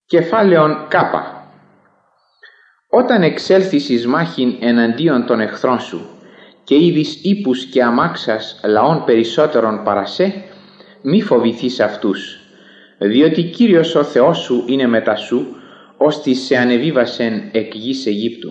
Κεφάλαιον Κ. Όταν εξέλθεις εις μάχην εναντίον των εχθρών σου και είδεις ύπους και αμάξας λαών περισσότερων παρά σε, μη φοβηθείς αυτούς, διότι Κύριος ο Θεός σου είναι μετά σου, ώστις σε ανεβίβασεν εκ γης Αιγύπτου.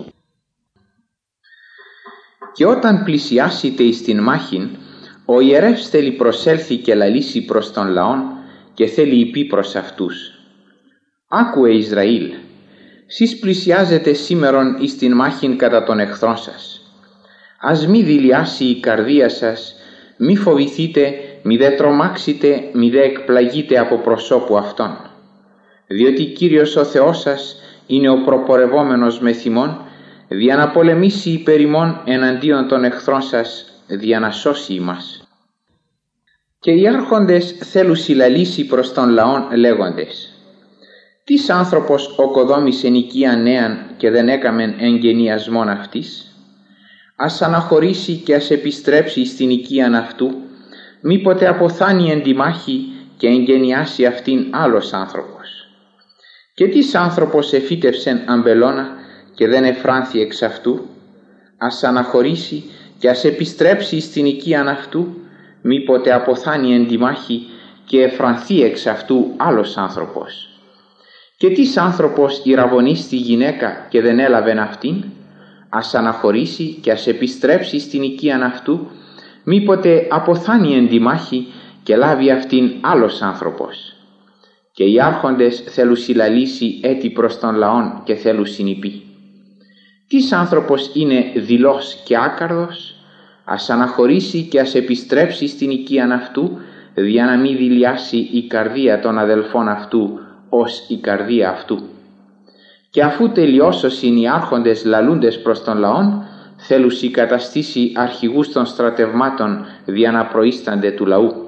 Και όταν πλησιάσετε εις την μάχην, ο ιερεύς θέλει προσέλθει και λαλήσει προς τον λαόν και θέλει υπεί προς αυτούς. Άκουε Ισραήλ, σεις πλησιάζετε σήμερον εις την μάχην κατά των εχθρών σας. Ας μη δειλιάσει η καρδία σας, μη φοβηθείτε, μη δε τρομάξετε, μη δε εκπλαγείτε από προσώπου αυτών. Διότι Κύριος ο Θεός σας είναι ο προπορευόμενος μεθ ημών, δια να πολεμήσει υπέρ ημών εναντίον των εχθρών σας, δια να σώσει ημάς. Και οι άρχοντες θέλουν συλλαλήσει προς τον λαόν λέγοντες: «Τις άνθρωπος οκοδόμησε οικία νέαν και δεν έκαμεν εγγενιασμόν αυτής? Ας αναχωρήσει και ας επιστρέψει στην οικίαν αυτού, μήποτε αποθάνει εν τη μάχη και εγγενιάσει αυτήν άλλος άνθρωπος. Και τις άνθρωπος εφύτευσεν αμπελώνα και δεν εφράνθη εξ αυτού? Ας αναχωρήσει και ας επιστρέψει στην οικίαν αυτού, μήποτε αποθάνει εν τη μάχη και εφρανθεί εξ αυτού άλλος άνθρωπος. Και τις άνθρωπος ηραβωνίστη γυναίκα και δεν έλαβεν αυτήν? Ας αναχωρήσει και ας επιστρέψει στην οικίαν αυτού, μήποτε αποθάνει εν τη μάχη και λάβει αυτήν άλλος άνθρωπος». Και οι άρχοντες θέλουν συλλαλήσει έτη προς τον λαόν και θέλουν συνυπεί: «Τις άνθρωπος είναι δειλός και άκαρδος? Ας αναχωρήσει και ας επιστρέψει στην οικίαν αυτού, δια να μην δειλιάσει η καρδία των αδελφών αυτού ως η καρδία αυτού». Και αφού τελειώσωσιν οι άρχοντες λαλούντες προς τον λαόν, θέλουσι καταστήσει αρχηγούς των στρατευμάτων δια να προείστανται του λαού.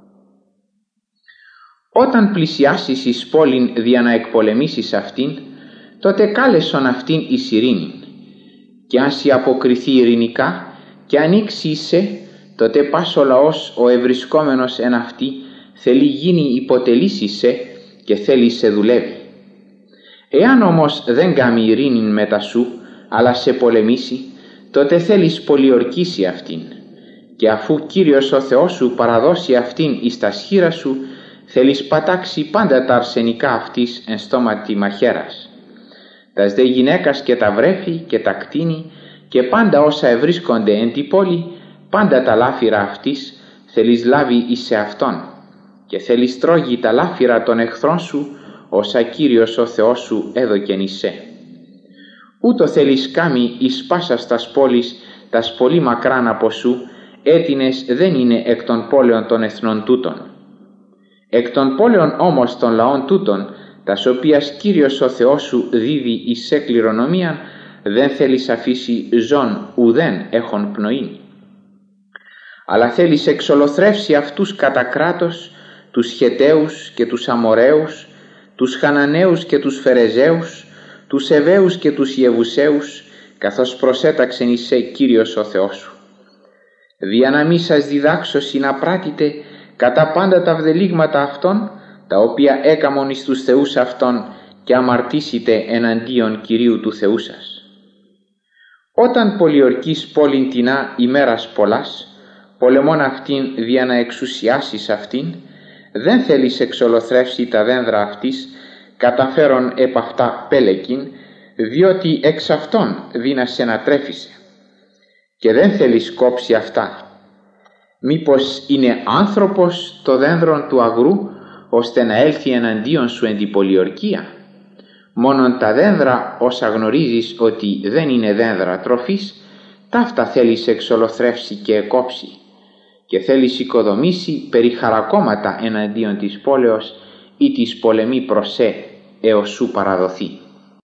Όταν πλησιάσεις εις πόλην δια να εκπολεμήσεις αυτήν, τότε κάλεσον αυτήν εις ειρήνην. Και αν σοι αποκριθεί ειρηνικά και ανοίξει σε, τότε πας ο λαός ο ευρισκόμενος εν αυτή θέλει γίνει υποτελήσει σε και θέλει σε δουλεύει. Εάν όμως δεν κάμει ειρήνην μετά σου, αλλά σε πολεμήσει, τότε θέλεις πολιορκήσει αυτήν. Και αφού Κύριος ο Θεός σου παραδώσει αυτήν εις τα σχήρα σου, θέλεις πατάξει πάντα τα αρσενικά αυτής εν στόματι μαχαίρας. Τας δε γυναίκας και τα βρέφη και τα κτίνη και πάντα όσα ευρίσκονται εν τη πόλη, πάντα τα λάφυρα αυτής θέλεις λάβει εις σε αυτόν, και θέλεις τρώγει τα λάφυρα των εχθρών σου, όσα Κύριος ο Θεός σου έδωκεν εις σε. Ούτω θέλεις κάμει εις πάσας τας πόλης, τας πολύ μακράν από σου, έτινες δεν είναι εκ των πόλεων των εθνών τούτων. Εκ των πόλεων όμως των λαών τούτων, τας οποίας Κύριος ο Θεός σου δίδει εις σε κληρονομίαν, δεν θέλεις αφήσει ζών ουδέν έχων πνοήν. Αλλά θέλεις εξολοθρεύσει αυτούς κατά κράτος, τους Χεταίους και τους Αμοραίους, τους Χαναναίους και τους Φερεζαίους, τους Εβαίους και τους Ιεβουσαίους, καθώς προσέταξεν εις σε Κύριος ο Θεός σου. Δια να μη σας διδάξωσι να πράτητε κατά πάντα τα βδελίγματα αυτών, τα οποία έκαμον εις τους θεούς αυτών, και αμαρτήσετε εναντίον Κυρίου του Θεού σας. Όταν πολιορκείς πόλην τινά ημέρας πολλάς, πολεμών αυτήν δια να εξουσιάσεις αυτήν, δεν θέλεις εξολοθρεύσει τα δένδρα αυτής, καταφέρον επ' αυτά πέλεκιν, διότι εξ αυτών δύνασε να τρέφησε. Και δεν θέλεις κόψει αυτά. Μήπως είναι άνθρωπος το δένδρον του αγρού, ώστε να έλθει εναντίον σου εν την πολιορκία? Μόνον τα δένδρα, όσα γνωρίζεις ότι δεν είναι δένδρα τροφής, ταύτα θέλεις εξολοθρεύσει και εκόψει, και θέλεις οικοδομήσει περιχαρακώματα εναντίον της πόλεως ή της πολεμή προς σε έως σου παραδοθεί.